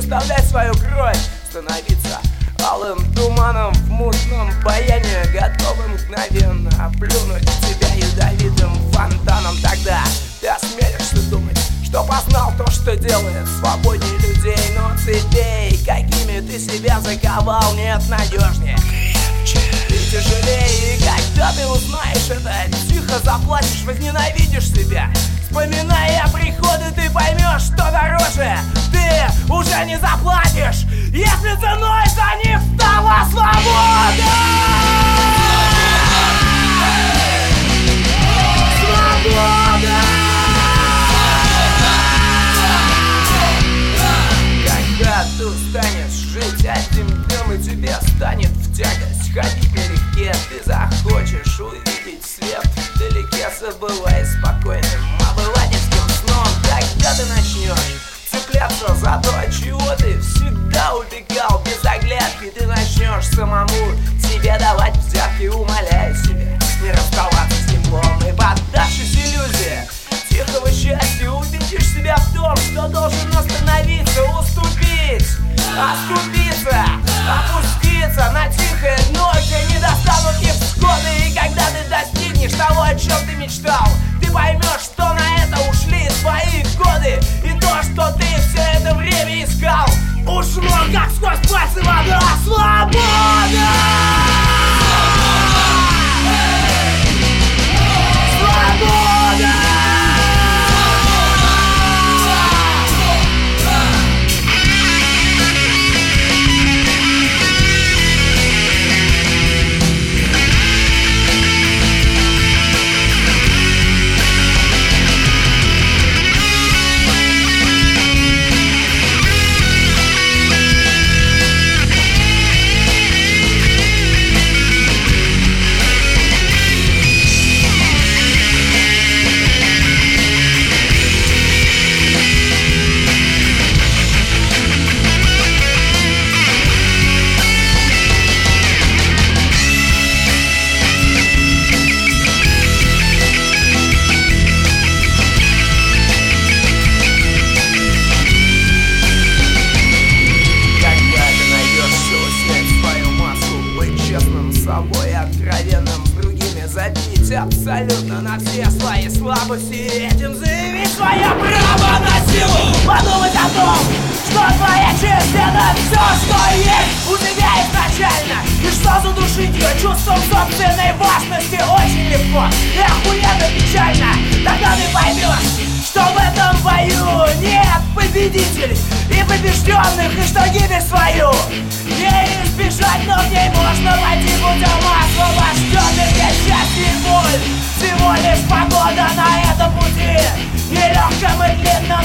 заставлять свою кровь становиться алым туманом в мутном баяне, готовым мгновенно плюнуть в тебя ядовитым фонтаном. Тогда ты осмелишься думать, что познал то, что делает свободнее людей. Но цепей, какими ты себя заковал, нет надежнее, ты тяжелее. И когда ты узнаешь это, тихо заплачешь, возненавидишь себя. Вспоминая приходы, ты поймешь, что дороже ты уже не заплатишь, если ценой за них стала свобода. Свобода! Когда ты устанешь жить одним днем, и тебе станет в тягость ходить налегке, ты захочешь увидеть свет вдалеке, забывая спокойным обывательским сном. Тогда ты начнешь цепляться за то, от чего ты всегда убегал без оглядки. Ты начнешь самому себе давать взятки, умоляя себя не расставаться с теплом. И поддавшись иллюзии тихого счастья, убедишь себя в том, что должен остановиться, уступить, оступиться, опуститься на тихое дно, где не достанут невзгоды. И когда ты достигнешь того, о чем ты мечтал, ты поймешь, что на это ушли твои годы, и то, что ты все это время искал, ушло как сквозь пальцы вода. Свобода! Свобода! Абсолютно на все свои слабости, и этим заявить свое право на силу. Подумать о том, что твоя честь — это все, что есть у тебя изначально, и что задушить ее чувством собственной важности очень легко и охуенно печально. Тогда ты поймешь, что в этом бою нет победителей и побежденных, и что гибель свою не избежать, но в ней можно войти путем освобожденных, где счастье и боль всего лишь погода на этом пути, нелегком и длинном,